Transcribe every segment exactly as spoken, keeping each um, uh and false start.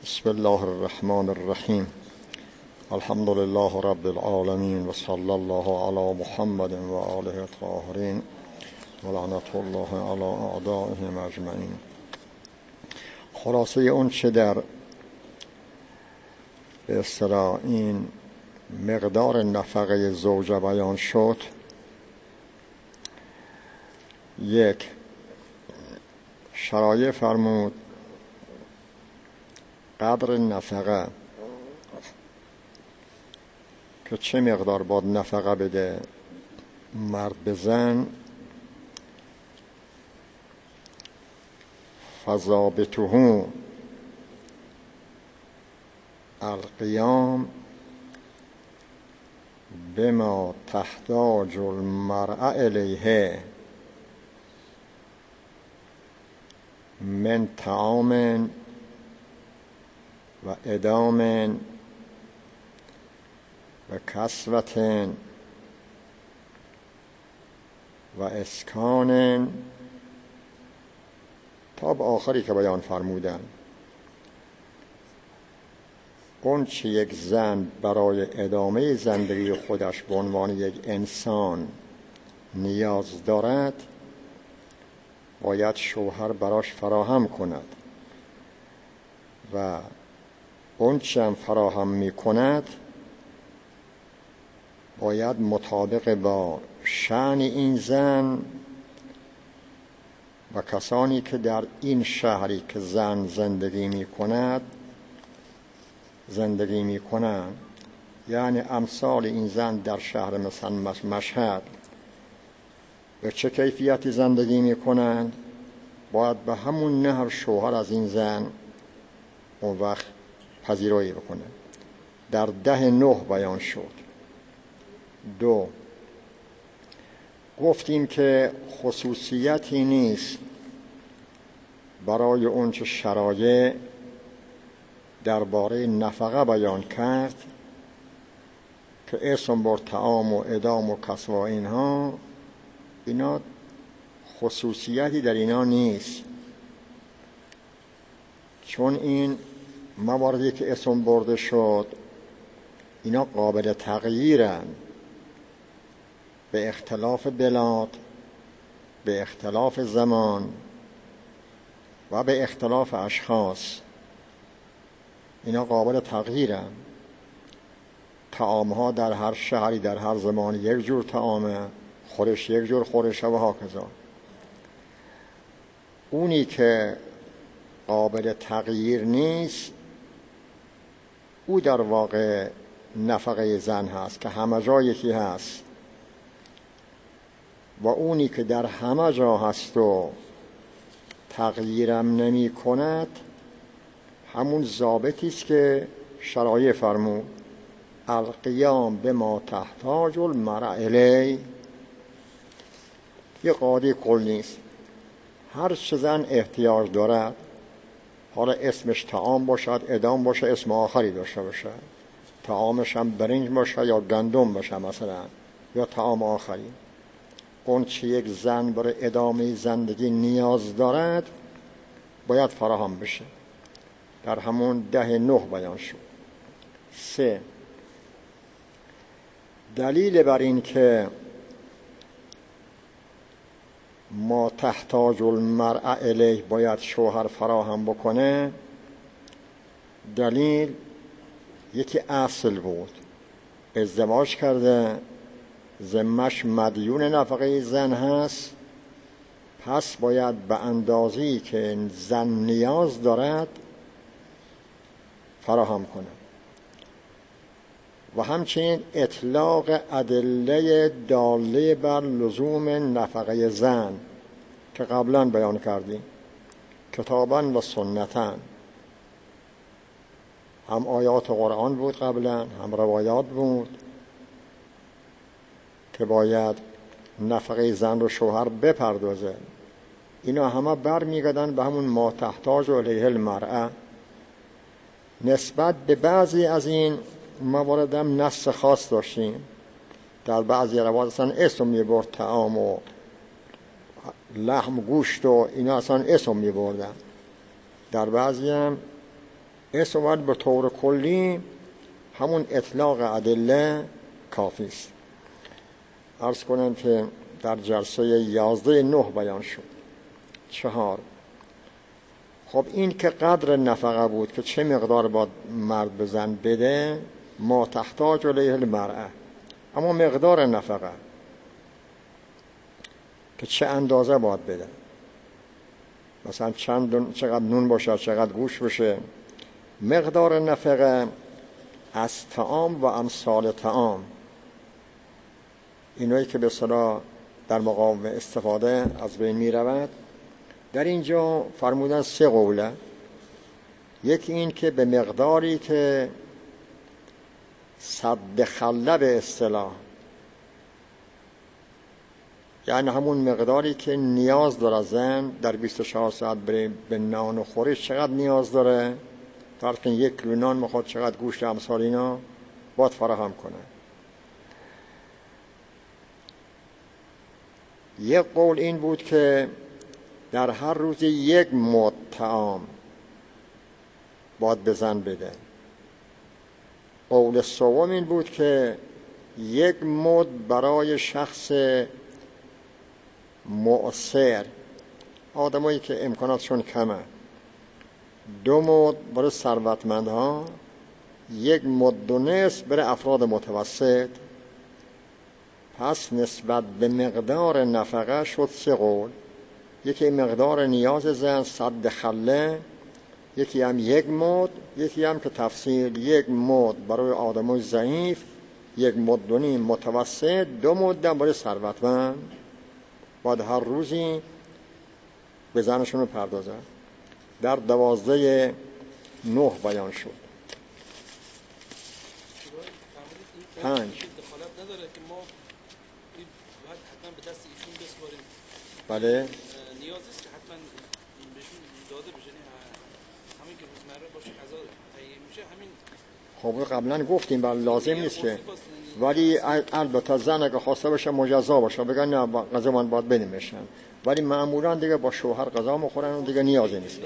بسم الله الرحمن الرحیم. الحمد لله رب العالمین و صلی الله علی محمد و آله الطاهرین و لعنت الله علی اعدائهم اجمعین. خلاصه اون چه در به اصطلاح این مقدار نفقه زوجه بیان شد، یک، شرایع فرمود قدر نفقه که چه مقدار باید نفقه بده مرد به زن، فضابطه القیام بما تحتاج المرأة الیه من طعام و ادام و کسوت و اسکان تا به آخری که بیان فرمودن. اون چه یک زن برای ادامه زندگی خودش به عنوان یک انسان نیاز دارد باید شوهر براش فراهم کند و اون چه هم فراهم می کند باید مطابق با شأن این زن و کسانی که در این شهری که زن زندگی می کند زندگی می کنند، یعنی امثال این زن در شهر مثلا مشهد به چه کیفیتی زندگی می کنند، باید به همون نحو شوهر از این زن اون وقت پذیرایی بکنه. در ده نه بیان شد. دو، گفتیم که خصوصیتی نیست برای اون چه شرایع درباره نفقه بیان کرد که اسم بر طعام و ادام و کسوه اینها، اینا خصوصیتی در اینا نیست، چون این مواردی که اسم برده شد اینا قابل تغییرن به اختلاف بلاد، به اختلاف زمان و به اختلاف اشخاص. اینا قابل تغییرن. طعامها در هر شهری در هر زمانی یک جور طعامه، خورش یک جور خورشه و هاکذا. اونی که قابل تغییر نیست او در واقع نفقه زن هست که همه جا یکی هست، و اونی که در همه جا هست و تغییرم نمی کند همون ضابطی است که شرایع فرمود القیام بما تحتاج المرأة الیه. یه قاعده کلی است، هر چه زن احتیاج دارد، حالا اسمش طعام باشد، ادام باشه، اسم آخری داشته باشه، طعامش هم برنج باشه یا گندم باشه مثلا، یا طعام آخری، اون چه یک زن برای ادامه زندگی نیاز دارد باید فراهم بشه. در همون ده نه بیان شد. سه، دلیل بر این که ما تحتاج المرأة الیه باید شوهر فراهم بکنه، دلیل یکی اصل بود، ازدواج کرده، ذمش مدیون نفقه زن هست، پس باید به اندازه‌ای که زن نیاز دارد فراهم کنه. و همچنین اطلاق ادله داله بر لزوم نفقه زن که قبلا بیان کردیم، کتاباً و سنتاً، هم آیات قرآن بود قبلا، هم روایات بود که باید نفقه زن رو شوهر بپردازه. اینا همه برمیگردن به همون ما تحتاج الیه المرأة. نسبت به بعضی از این موارد هم نص خاص داشتیم. در بعضی روایات اصلا اسم میبرد طعام و لحم گوشت و اینا اصلا اسم میبردن. در بعضی هم اسم باید به طور کلی همون اطلاق ادله کافی است. عرض کنم که در جلسه یازده نه بیان شد. چهار، خب این که قدر نفقه بود که چه مقدار باید مرد به زن بده، ما تحتاج الیه المرأه، اما مقدار نفقه که چه اندازه باید بده، مثلا چند چقدر نون باشه، چقدر گوش باشه، مقدار نفقه از طعام و امثال طعام، اینایی که به اصطلاح در مقام استفاده از بین می رود. در اینجا فرمودن سه قوله. یکی این که به مقداری که صد خله به اصطلاح، یعنی همون مقداری که نیاز داره زن در بیست و چهار ساعت به نان و خورش چقدر نیاز داره، فرض کن یک کیلو نان میخواد، چقدر گوشت امثال اینا باید فراهم کنه. یک قول این بود که در هر روز یک مد طعام باید به زن بده. قول سوم این بود که یک مد برای شخص معسر، آدمایی که امکاناتشون کمه، دو مد برای ثروتمندها، یک مد و نصف برای افراد متوسط. پس نسبت به مقدار نفقه شد سه قول. یکی مقدار نیاز زن صد خله، یکی هم یک مد، یکی هم که تفصیل یک مد برای آدمای ضعیف، یک مد و نیم متوسط، دو مد برای ثروتمند. باید هر روزی به زنشون رو پردازن. در دوازده نه بیان شد. پنج دخالت نداره که ما باید حتما به دست ایشون بسپاریم. بله نیاز است که حتما بهشون داده بشه، همین که روزمره باشه غذا تهیه میشه همین. خب قبلا گفتیم بله لازم نیست که، ولی البته زن اگه خواسته باشه مجزا باشه، بگن نه غذا من باید بنیمشن، ولی معمولا دیگه با شوهر غذا میخورن و دیگه نیازی نیست.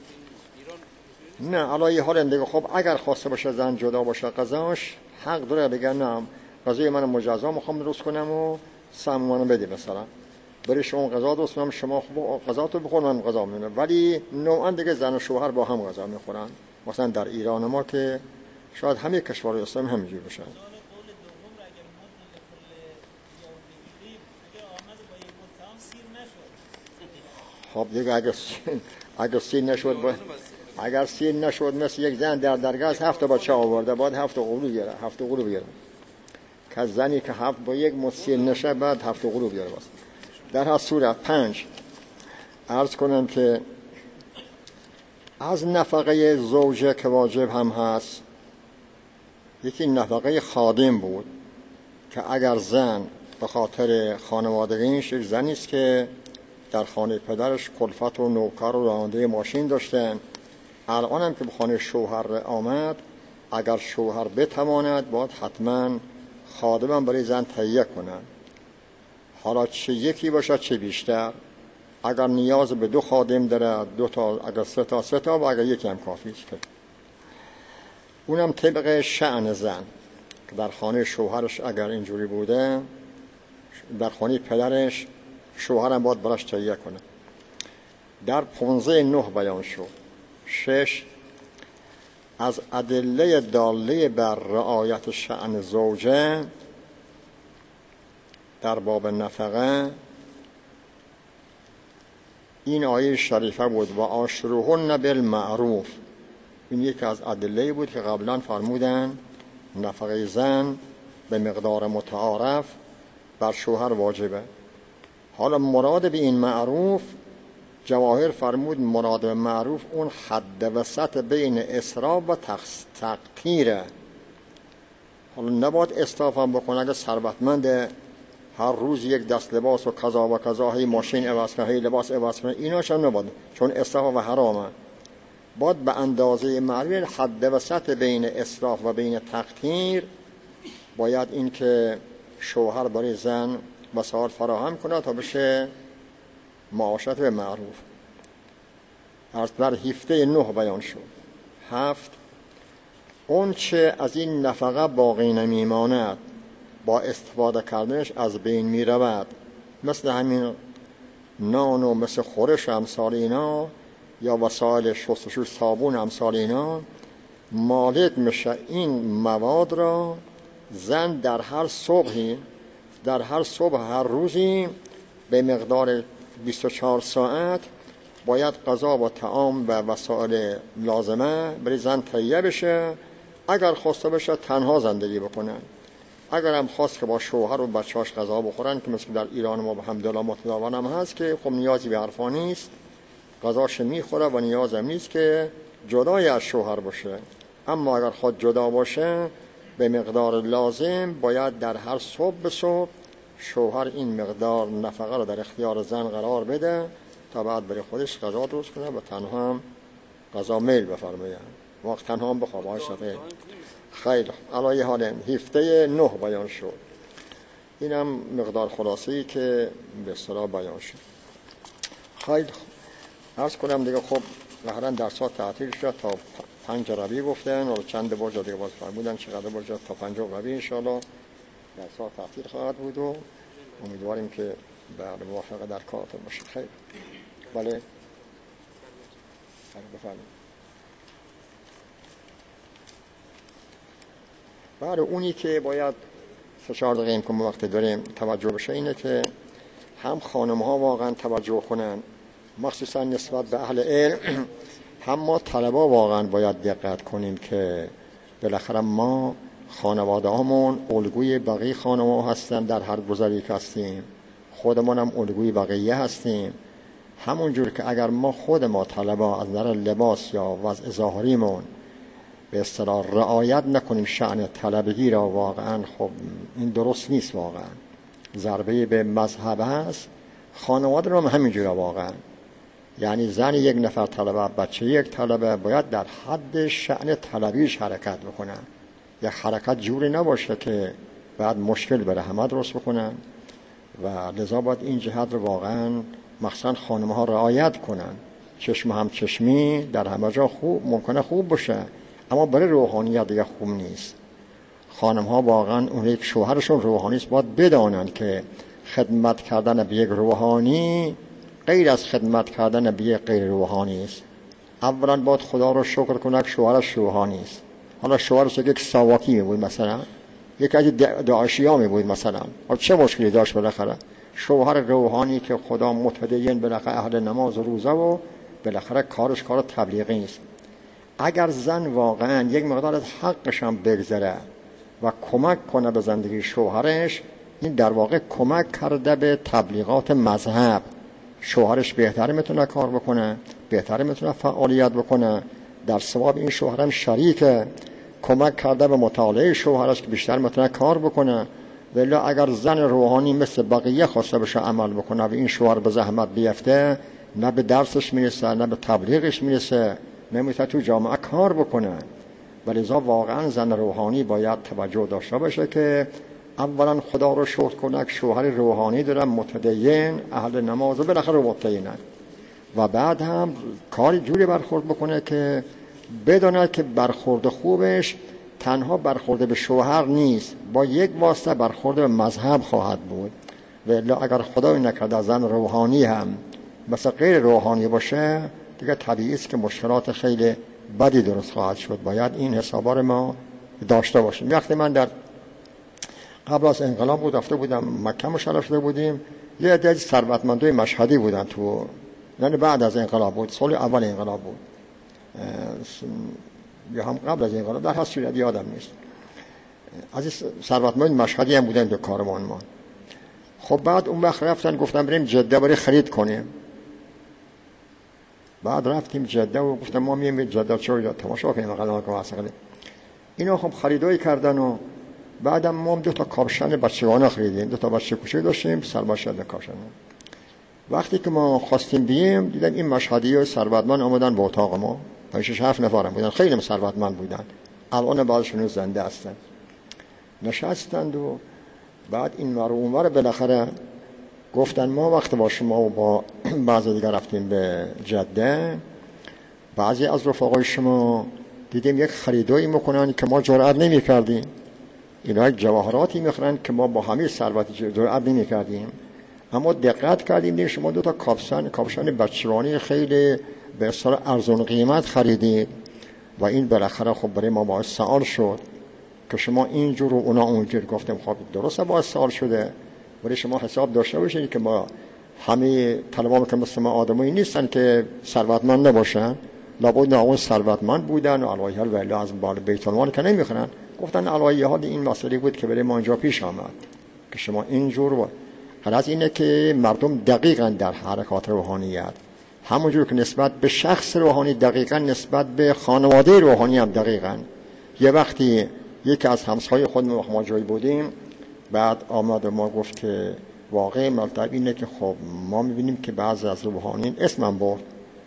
نه علی حال دیگه خب اگر خواسته باشه زن جدا باشه غذاش، حق داره بگن نه غذای من مجزا میخوام درست کنم و سهم منو بده، مثلا بری شما غذا درست کنم، شما خب غذا تو بخور من غذا میکنم، ولی نوعا دیگه زن و شوهر با هم غذا میخورن. مثلا در ایران ما که شاید همه کشور اسلامی همینجوری باشن. خب دیگه اگر اگر سیر نشد با... اگر سیر نشد مثل یک زن در درگاه هفت با چه آورده، بعد هفت قلو بیاره، هفت قلو بیاره. که زنی که هفت با یک مسیر نشه بعد هفت قلو بیاره. باست در هر صورت پنج عرض کنم که از نفقه زوجه که واجب هم هست، یکی نفقه خادم بود که اگر زن به خاطر خانوادگیش یک زنی است که در خانه پدرش کلفت و نوکر و راننده ماشین داشتن، الان هم که به خانه شوهر آمد، اگر شوهر بتواند باید حتما خادم برای زن تهیه کنن، حالا چه یکی باشه چه بیشتر. اگر نیاز به دو خادم داره دو تا، اگر سه تا سه تا، و اگر یکی هم کافی است. اونم طبق شأن زن که در خانه شوهرش اگر اینجوری بوده، در خانه پدرش شوهرم باید براش تهیه کنه. در پانزده نه بیان شد. شش، از ادله داله بر رعایت شأن زوجه در باب نفقه این آیه شریفه بود و عاشروهن بالمعروف. این یکی از ادله بود که قبلا فرمودن نفقه زن به مقدار متعارف بر شوهر واجبه. حالا مراد به این معروف، جواهر فرمود مراد به معروف اون حد وسط بین اسراف و تقتیره. حالا نباید اسراف هم بکنه. اگه ثروتمند هر روز یک دست لباس و کذا و کذا، هی ماشین عوض کنه، هی لباس عوض کنه، ایناش هم نباید، چون اسراف و حرامه. باید به اندازه معروف حد وسط بین اسراف و بین تقتیر، باید این که شوهر برای زن وسایل فراهم کنه تا بشه معاشرت به معروف. از در هفته نه بیان شد. هفت، اون چه از این نفقه باقی نمیماند با استفاده کردنش از بین می رود، مثل همین نان و مثل خورش امثال اینا یا وسایل شستشوی صابون امثال اینا، مالک میشه این مواد را زن در هر صبحی در هر صبح هر روزی به مقدار بیست و چهار ساعت باید غذا و طعام و وسایل لازمه برای زن تهیه بشه. اگر خواسته بشه تنها زندگی بکنن، اگر هم خواست که با شوهر و بچه‌هاش غذا بخورن که مثل در ایران ما به حمدالله متداول هم هست که خب نیازی به حرفا نیست، غذاش میخوره و نیاز هم نیست که جدای از شوهر باشه. اما اگر خود جدا باشه به مقدار لازم باید در هر صبح به صبح شوهر این مقدار نفقه رو در اختیار زن قرار بده تا بعد برای خودش غذا درست کنه و تنها هم غذا میل بفرماید. وقت تنها هم بخواب های شفیع. خیلی علایه حال هفته نه بیان شد. اینم مقدار خلاصه‌ای که به اصطلاح بیان شد. خیلی عرض کنم دیگه خب ظاهرا درسات تعطیل شد تا پنج ربیع گفتن و چند بار دیگه باز فرمودن چقدر بار تا پنج ربیع ان شاء الله درسات تعطیل خواهد بود و امیدواریم که بعد موافقه در کارتون باشه. خیلی بله بفرمایید. بعد اونی که باید سه چهار دقیقه این که وقت داریم توجه بشه اینه که هم خانم ها واقعا توجه کنن مخصوصا نسبت به اهل علم، هم ما طلبا واقعا باید دقت کنیم که بالاخره ما خانواده هامون الگوی بقیه خانم ها هستن، در هر گذری که هستیم خودمون هم الگوی بقیه هستیم. همون جور که اگر ما خود ما طلبا از نظر لباس یا وضع ظاهریمون به اصطلاح رعایت نکنیم شأن طلبگی را، واقعا خب این درست نیست. واقعا ضربه به مذهب هست. خانواده رو هم همینجوره واقعا، یعنی زن یک نفر طلبه، بچه یک طلبه باید در حد شأن طلبیش حرکت بکنن. یک حرکت جوری نباشه که بعد مشکل بره همه درست بکنن و لذا باید این جهت رو واقعا مخصوصا خانم ها رعایت کنن. چشم هم چشمی در همه جا خوب ممکنه خوب باشه اما برای روحانیت دیگه خوب نیست. خانم ها واقعا اون یک شوهرشون روحانی است باید بدانن که خدمت کردن به یک روحانی غیر از خدمت کردن به یک غیر روحانی است. اولا باید خدا رو شکر کنه که شوهرش روحانی است. حالا شوهرش یک ساواکی می بود مثلا، یک از داعشی ها می بود مثلا، حالا چه مشکلی داشت؟ بالاخره شوهر روحانی که خدا متدین بالاخره اهل نماز و روزه و بالاخره کارش کار تبلیغی است. اگر زن واقعا یک مقدار از حقش هم بگذره و کمک کنه به زندگی شوهرش، این در واقع کمک کرده به تبلیغات مذهب. شوهرش بهتر میتونه کار بکنه، بهتر میتونه فعالیت بکنه، در ثواب این شوهرم شریکه، کمک کرده به مطالعه شوهرش که بیشتر میتونه کار بکنه. ولی اگر زن روحانی مثل بقیه خواسته بشه عمل بکنه و این شوهر به زحمت بیفته، نه به درسش میرسه نه به تبلیغش میرسه، نمیتونه تو جامعه کار بکنه. ولذا واقعا زن روحانی باید توجه داشته باشه که اولا خدا رو شکر کنه که شوهر روحانی دارن، متدین، اهل نماز و بالاخره متدینن، و بعد هم کاری جوری برخورد بکنه که بدونه که برخورد خوبش تنها برخورد به شوهر نیست، با یک واسطه برخورد به مذهب خواهد بود. ولی اگر خدای نکرده زن روحانی هم مثل غیر روحانی باشه، دیگه طبیعی است که مشکلات خیلی بدی درست خواهد شد. باید این حسابا ما داشته باشیم. وقتی من در قبل از انقلاب بود رفته بودم مکه مشرف شده بودیم، یه عده ثروتمندای مشهدی بودن تو، یعنی بعد از انقلاب بود، سال اول انقلاب بود یا هم قبل از انقلاب، در هست شده یادم نیست. از این ثروتمند مشهدی هم بودن تو کاروان ما. خب بعد اون وقت رفتن گفتم بریم جده برای خرید کنیم. بعد رفتیم جده و گفتم ما مییم جده چه تماشا کنیم قلعه که واسه اینا. خب خریدایی کردن و بعدم ما دو تا کاپشن بچگانه خریدیم، دو تا بچه کوچیک داشتیم سرباشد کاپشن. وقتی که ما خواستیم بیم دیدم این مشهدی و ثروتمند اومدن به اتاق ما، پنج هفت نفرم بودن، خیلی ثروتمند بودن، الان بعضشون زنده هستن. نشستند و بعد این ور و اون ور بالاخره گفتن ما وقت با شما و با بعضی دیگر رفتیم به جده، بعضی از رفقای شما دیدیم یک خریدایی میکنن که ما جرئت نمیکردیم، اینا یک جواهراتی میخرن که ما با همه ثروت جرئت نمیکردیم. اما دقت کردیم دیدیم شما دو تا کاپشن کاپشن بچگانه خیلی به اصطلاح ارزون قیمت خریدید و این بالاخره خب برای ما باعث سوال شد که شما اینجور و اونا اونجور. گفتم خب درسته باعث سوال شده، ولی شما حساب داشته باشید که ما همه طلبا که مثل ما آدمایی نیستن که ثروتمند نباشن، لابد اون ثروتمند بودن و علاوه بر ولی از بال بیت المال که نمیخرن. گفتن علاوه حال این مسئله بود که برای ما اینجا پیش آمد که شما اینجور و غرض اینه که مردم دقیقاً در حرکات روحانیت همونجور که نسبت به شخص روحانی دقیقاً نسبت به خانواده روحانی هم دقیقاً. یه وقتی یکی از همسایه خود ما جایی بودیم، بعد آمد و ما گفت که واقع مطلب اینه که خب ما میبینیم که بعضی از روحانیین اسمم برد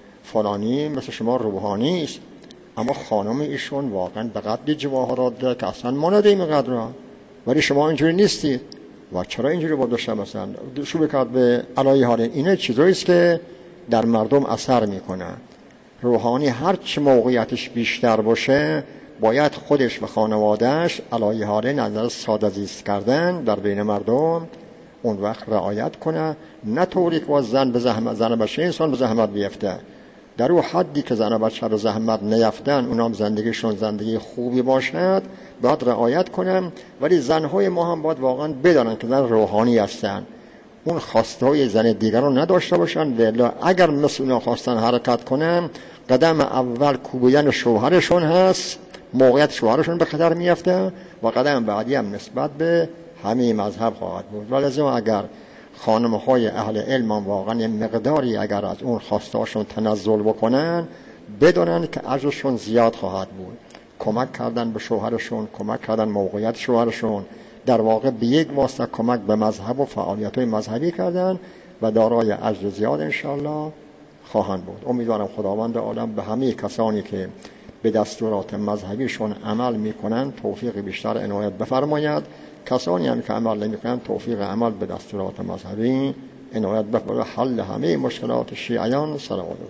فلانی مثل شما روحانی است، اما خانم ایشون واقعا به قدر جواهرات داره که اصلا ما ندهیم اینقدر را، ولی شما اینجوری نیستید و چرا اینجوری با داشته مثلا شو بکرد به علایه حال. اینه چیزاییست که در مردم اثر میکنه. روحانی هر چه موقعیتش بیشتر باشه باید خودش و خانوادهش علایه حال نظر ساده زیست کردن در بین مردم اون وقت رعایت کنه، نه طوری که زن به زحمت زن بچه انسان به زحمت بیفته. در اون حدی که زن بچه به زحمت نیفتن اونام زندگیشون زندگی خوبی باشد باید رعایت کنن، ولی زنهای ما هم باید واقعا بدانن که زن روحانی هستن، اون خواسته های زن دیگر رو نداشته باشن. ولی اگر مثل اونا خواستن حرکت کنن قدم اول کوبیدن شوهرشون هست، موقعیت شوهرشون به خطر میفته و قدم بعدی هم نسبت به همه مذهب خواهد بود. ولی اگر خانم‌های اهل علم واقعا مقداری اگر از اون خواستهاشون تنزل بکنن بدونن که اجرشون زیاد خواهد بود. کمک کردن به شوهرشون، کمک کردن موقعیت شوهرشون، در واقع به یک واسطه کمک به مذهب و فعالیت‌های مذهبی کردن و دارای اجر زیاد انشالله خواهند بود. امیدوارم خداوند عالم به همه کسانی که به دستورات مذهبیشون عمل میکنن توفیق بیشتر عنایت بفرماید. کسانی هم که عمل نمیکنن توفیق عمل به دستورات مذهبی عنایت بفرماید. حل همه مشکلات شیعیان صلوات